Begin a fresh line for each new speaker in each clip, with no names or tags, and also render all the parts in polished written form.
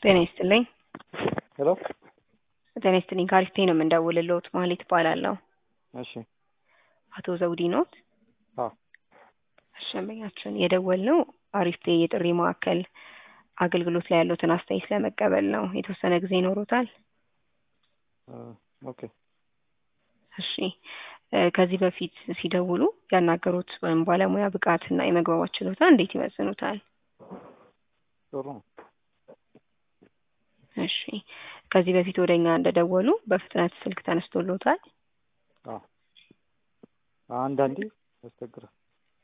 ጤና ይስጥልኝ።
ሄሎ
ጤና ይስጥልኝ። ካሪስቴ ነው የምንደውልልዎት። ማህሌት እባላለሁ።
እሺ።
አቶ ዘውዲ ኖት?
አዎ።
ደንበኛችን የደወልነው አሪፍቴ የጥሪ ማዕከል አገልግሎት ላይ ያሉትን አስተያየት ለመቀበል ነው። የተወሰነ ጊዜ ይኖሩታል?
ኦኬ።
እሺ። ከዚህ በፊት ሲደውሉ ያናገሩት ወይም ባለሙያ ብቃትና የመግባባት ችሎታ እንዴት ይመዝኑታል?
ጥሩ ነው።
እሺ። ከዚህ በፊት ወደኛ እንደደወሉ በፍጥነት ስልክ ተነስቶልዎታል?
አዎ። አንዳንዴ ያስቸግራል።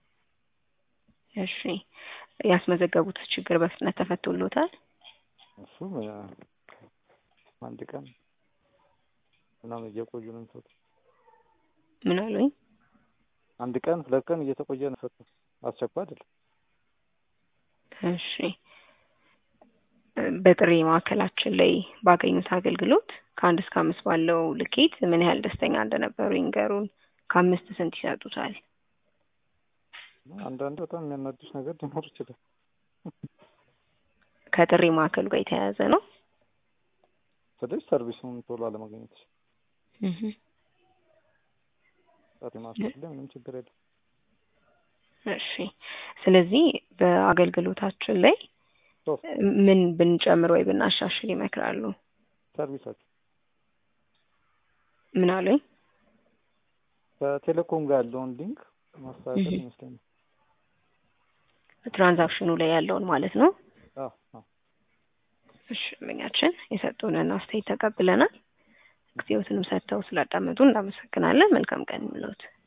እሺ። ያስመዘገቡት ችግር በፍጥነት ተፈቶልዎታል?
እሱም አንድ ቀን ምናምን እየቆዩ ነው የሚፈቱት።
ምን አሉኝ?
አንድ ቀን ሁለት ቀን እየተቆየ ነው የሚፈቱት። አስቸኳይ አይደለም።
እሺ። በጥሪ ማዕከላችን ላይ ባገኙት አገልግሎት ከአንድ እስከ 5 ባለው ልኬት ምን ያህል ደስተኛ እንደነበሩ ይንገሩን። ከ5 ስንት ይሰጡታል?
አንዳንድ በጣም የሚያናድሽ ነገር ሊኖር ይችላል።
ከጥሪ ማዕከሉ ጋር የተያያዘ ነው?
ስለዚህ ሰርቪሱን ቶሎ አለማግኘት። ጥሪ ማዕከል ላይ ምንም ችግር የለም።
እሺ። ስለዚህ በአገልግሎታችን ላይ ምን ብንጨምር ወይ ብናሻሽል ይመክራሉ?
ሰርቪሳችሁ
ምን አሉኝ?
ከቴሌኮም ጋር ያለውን ሊንክ ማስተካከል ይመስለኛል።
ትራንዛክሽኑ ላይ ያለውን ማለት ነው?
አዎ አዎ።
እሺ። ምኛችን የሰጡንን አስተያየት ተቀብለናል። ጊዜዎትንም ሰጥተው ስላዳመጡ እናመሰግናለን። መልካም ቀን ይሁንልዎት።